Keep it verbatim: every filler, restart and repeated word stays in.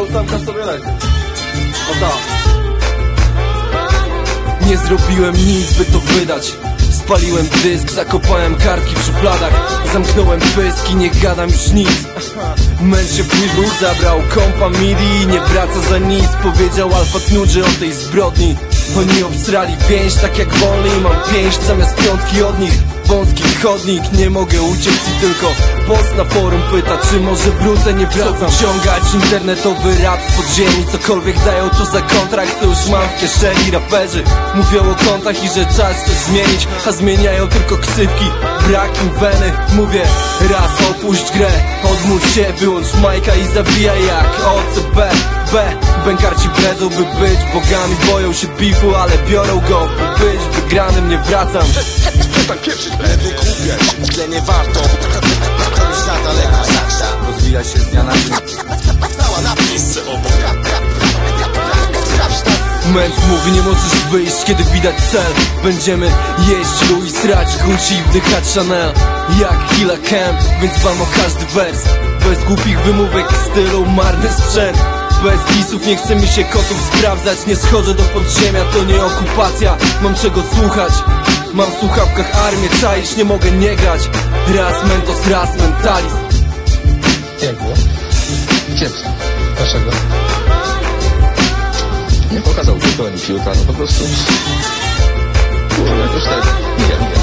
ósemka sobie leci. O tak. Nie zrobiłem nic, by to wydać. Spaliłem dysk, zakopałem kartki w szufladach. Zamknąłem pyski, nie gadam już nic. Męż się wpływu, zabrał kompa midi i nie wraca za nic. Powiedział Alfa Knudży o tej zbrodni. Oni obsrali więź tak jak wolny i mam pięść zamiast piątki od nich. Wąski chodnik, nie mogę uciec i tylko post na forum pyta, czy może wrócę, nie wracam. Wciągać internetowy rap z podziemi, cokolwiek dają tu za kontrakt, to już mam w kieszeni. Raperzy mówią o kontach i że czas coś zmienić, a zmieniają tylko ksywki, brak im weny. Mówię raz, opuść grę, odmów się, wyłącz majka i zabijaj jak O C B. B, bękarci bredzą, by być bogami, boją się bifu, ale biorą go, by być wygranym, nie wracam. Przestań pieprzyć, lewy kupiać, tle nie warto. To już za daleko, saksa rozwija się z dnia na dzień. Stała na miejsce obok. Męcz mówi, nie możesz wyjść, kiedy widać cel. Będziemy jeść Louis, srać Gucci i wdychać Chanel jak Hilla Camp, więc dbam o każdy wers. Bez głupich wymówek w stylu marny sprzęt. Bez disów nie chce mi się kotów sprawdzać. Nie schodzę do podziemia, to nie okupacja. Mam czego słuchać, mam w słuchawkach armię, czaisz, nie mogę nie grać. Raz mentos, raz mentalizm. Jak było? Kiepsko. Dlaczego? Nie pokazał tylko ani piłka, no po prostu... Było jakoś tak... Nie, nie.